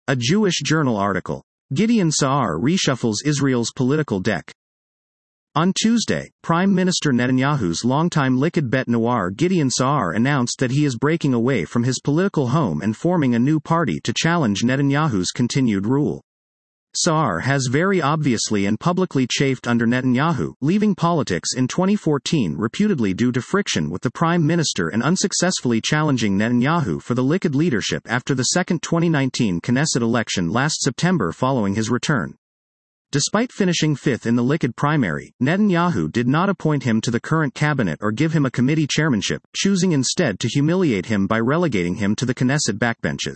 A Jewish Journal article. Gideon Sa'ar reshuffles Israel's political deck. On Tuesday, Prime Minister Netanyahu's longtime Likud Bet Noir Gideon Sa'ar announced that he is breaking away from his political home and forming a new party to challenge Netanyahu's continued rule. Sa'ar has very obviously and publicly chafed under Netanyahu, leaving politics in 2014 reputedly due to friction with the prime minister and unsuccessfully challenging Netanyahu for the Likud leadership after the second 2019 Knesset election last September following his return. Despite finishing fifth in the Likud primary, Netanyahu did not appoint him to the current cabinet or give him a committee chairmanship, choosing instead to humiliate him by relegating him to the Knesset backbenches.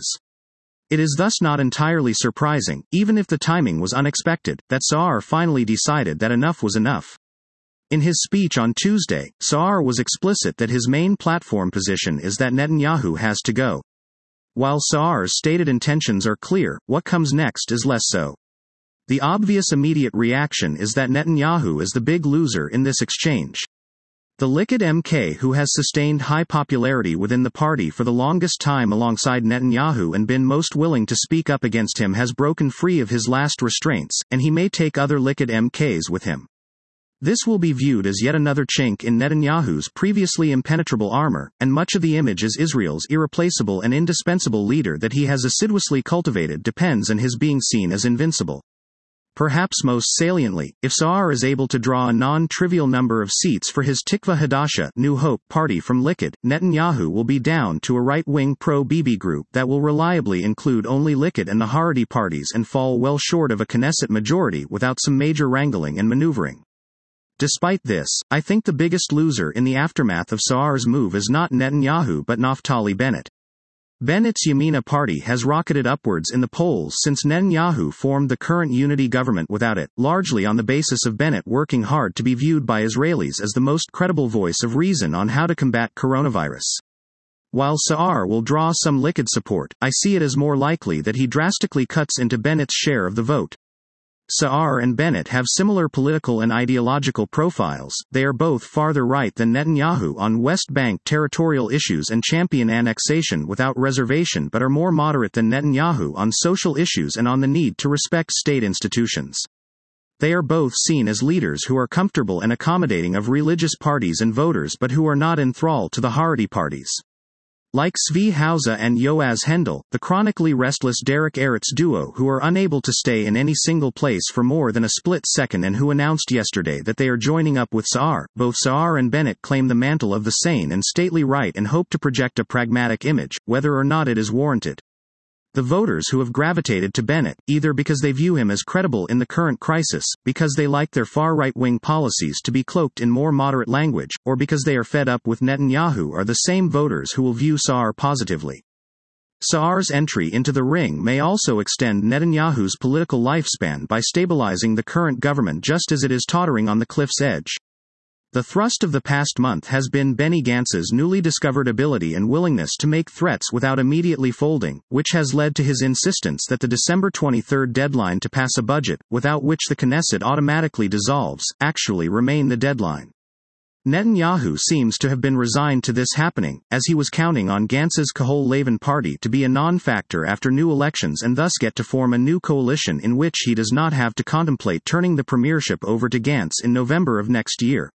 It is thus not entirely surprising, even if the timing was unexpected, that Sa'ar finally decided that enough was enough. In his speech on Tuesday, Sa'ar was explicit that his main platform position is that Netanyahu has to go. While Sa'ar's stated intentions are clear, what comes next is less so. The obvious immediate reaction is that Netanyahu is the big loser in this exchange. The Likud MK, who has sustained high popularity within the party for the longest time alongside Netanyahu and been most willing to speak up against him, has broken free of his last restraints, and he may take other Likud MKs with him. This will be viewed as yet another chink in Netanyahu's previously impenetrable armor, and much of the image as Israel's irreplaceable and indispensable leader that he has assiduously cultivated depends on his being seen as invincible. Perhaps most saliently, if Sa'ar is able to draw a non-trivial number of seats for his Tikva Hadasha New Hope party from Likud, Netanyahu will be down to a right-wing pro-Bibi group that will reliably include only Likud and the Haredi parties and fall well short of a Knesset majority without some major wrangling and maneuvering. Despite this, I think the biggest loser in the aftermath of Sa'ar's move is not Netanyahu but Naftali Bennett. Bennett's Yamina party has rocketed upwards in the polls since Netanyahu formed the current unity government without it, largely on the basis of Bennett working hard to be viewed by Israelis as the most credible voice of reason on how to combat coronavirus. While Sa'ar will draw some Likud support, I see it as more likely that he drastically cuts into Bennett's share of the vote. Sa'ar and Bennett have similar political and ideological profiles. They are both farther right than Netanyahu on West Bank territorial issues and champion annexation without reservation, but are more moderate than Netanyahu on social issues and on the need to respect state institutions. They are both seen as leaders who are comfortable and accommodating of religious parties and voters but who are not enthralled to the Haredi parties. Like Zvi Hauser and Yoaz Hendel, the chronically restless Derek Eretz duo who are unable to stay in any single place for more than a split second and who announced yesterday that they are joining up with Sa'ar, both Sa'ar and Bennett claim the mantle of the sane and stately right and hope to project a pragmatic image, whether or not it is warranted. The voters who have gravitated to Bennett, either because they view him as credible in the current crisis, because they like their far-right-wing policies to be cloaked in more moderate language, or because they are fed up with Netanyahu, are the same voters who will view Sa'ar positively. Sa'ar's entry into the ring may also extend Netanyahu's political lifespan by stabilizing the current government just as it is tottering on the cliff's edge. The thrust of the past month has been Benny Gantz's newly discovered ability and willingness to make threats without immediately folding, which has led to his insistence that the December 23 deadline to pass a budget, without which the Knesset automatically dissolves, actually remain the deadline. Netanyahu seems to have been resigned to this happening, as he was counting on Gantz's Kahol Lavan party to be a non-factor after new elections and thus get to form a new coalition in which he does not have to contemplate turning the premiership over to Gantz in November of next year.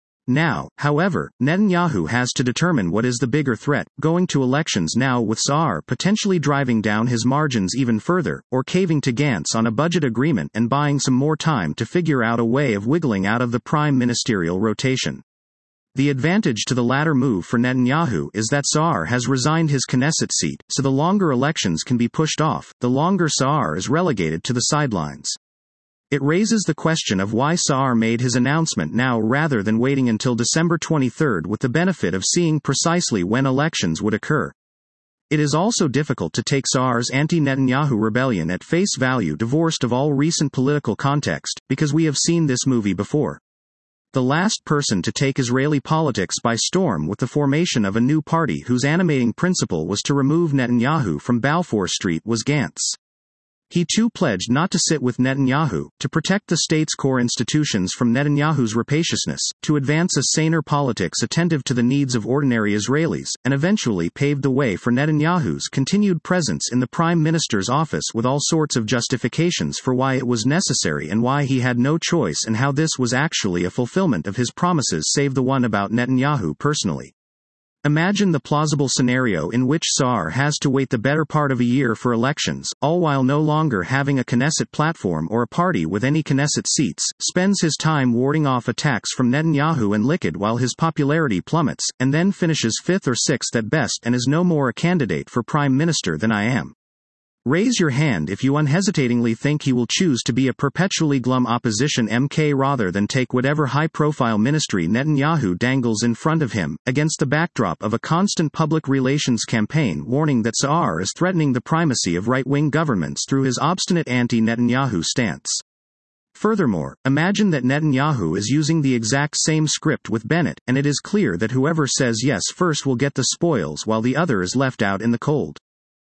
Now, however, Netanyahu has to determine what is the bigger threat, going to elections now with Sa'ar potentially driving down his margins even further, or caving to Gantz on a budget agreement and buying some more time to figure out a way of wiggling out of the prime ministerial rotation. The advantage to the latter move for Netanyahu is that Sa'ar has resigned his Knesset seat, so the longer elections can be pushed off, the longer Sa'ar is relegated to the sidelines. It raises the question of why Sa'ar made his announcement now rather than waiting until December 23 with the benefit of seeing precisely when elections would occur. It is also difficult to take Sa'ar's anti-Netanyahu rebellion at face value divorced of all recent political context, because we have seen this movie before. The last person to take Israeli politics by storm with the formation of a new party whose animating principle was to remove Netanyahu from Balfour Street was Gantz. He too pledged not to sit with Netanyahu, to protect the state's core institutions from Netanyahu's rapaciousness, to advance a saner politics attentive to the needs of ordinary Israelis, and eventually paved the way for Netanyahu's continued presence in the prime minister's office with all sorts of justifications for why it was necessary and why he had no choice and how this was actually a fulfillment of his promises, save the one about Netanyahu personally. Imagine the plausible scenario in which Sa'ar has to wait the better part of a year for elections, all while no longer having a Knesset platform or a party with any Knesset seats, spends his time warding off attacks from Netanyahu and Likud while his popularity plummets, and then finishes 5th or 6th at best and is no more a candidate for prime minister than I am. Raise your hand if you unhesitatingly think he will choose to be a perpetually glum opposition MK rather than take whatever high-profile ministry Netanyahu dangles in front of him, against the backdrop of a constant public relations campaign warning that Sa'ar is threatening the primacy of right-wing governments through his obstinate anti-Netanyahu stance. Furthermore, imagine that Netanyahu is using the exact same script with Bennett, and it is clear that whoever says yes first will get the spoils while the other is left out in the cold.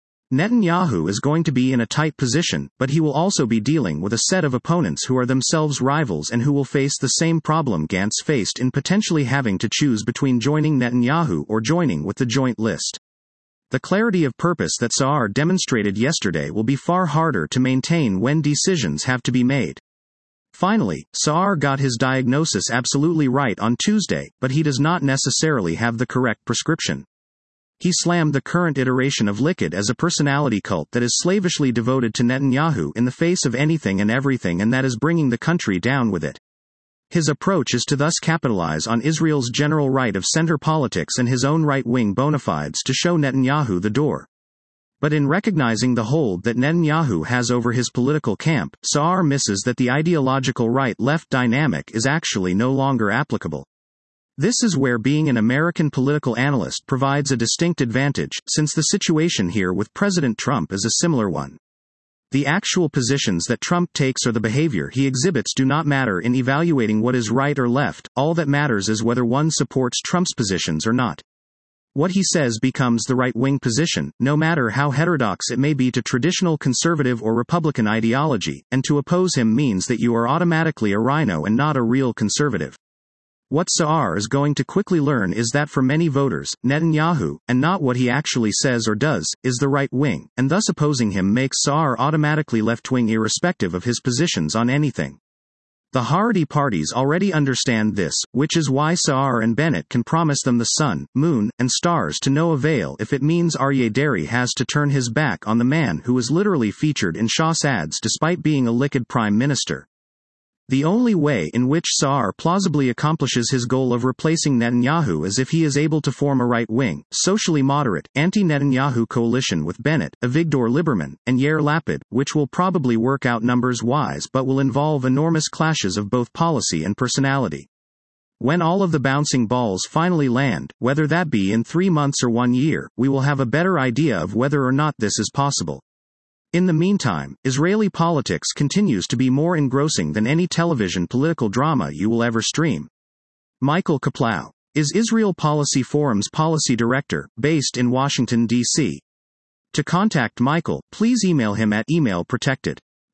Netanyahu is going to be in a tight position, but he will also be dealing with a set of opponents who are themselves rivals and who will face the same problem Gantz faced in potentially having to choose between joining Netanyahu or joining with the joint list. The clarity of purpose that Sa'ar demonstrated yesterday will be far harder to maintain when decisions have to be made. Finally, Sa'ar got his diagnosis absolutely right on Tuesday, but he does not necessarily have the correct prescription. He slammed the current iteration of Likud as a personality cult that is slavishly devoted to Netanyahu in the face of anything and everything, and that is bringing the country down with it. His approach is to thus capitalize on Israel's general right-of-center politics and his own right-wing bona fides to show Netanyahu the door. But in recognizing the hold that Netanyahu has over his political camp, Sa'ar misses that the ideological right-left dynamic is actually no longer applicable. This is where being an American political analyst provides a distinct advantage, since the situation here with President Trump is a similar one. The actual positions that Trump takes or the behavior he exhibits do not matter in evaluating what is right or left, all that matters is whether one supports Trump's positions or not. What he says becomes the right-wing position, no matter how heterodox it may be to traditional conservative or Republican ideology, and to oppose him means that you are automatically a rhino and not a real conservative. What Sa'ar is going to quickly learn is that for many voters, Netanyahu, and not what he actually says or does, is the right wing, and thus opposing him makes Sa'ar automatically left-wing irrespective of his positions on anything. The Haredi parties already understand this, which is why Sa'ar and Bennett can promise them the sun, moon, and stars to no avail if it means Aryeh Deri has to turn his back on the man who is literally featured in Shas ads despite being a Likud prime minister. The only way in which Sa'ar plausibly accomplishes his goal of replacing Netanyahu is if he is able to form a right-wing, socially moderate, anti-Netanyahu coalition with Bennett, Avigdor Lieberman, and Yair Lapid, which will probably work out numbers-wise but will involve enormous clashes of both policy and personality. When all of the bouncing balls finally land, whether that be in 3 months or 1 year, we will have a better idea of whether or not this is possible. In the meantime, Israeli politics continues to be more engrossing than any television political drama you will ever stream. Michael Kaplow is Israel Policy Forum's policy director, based in Washington, D.C. To contact Michael, please email him at email protected.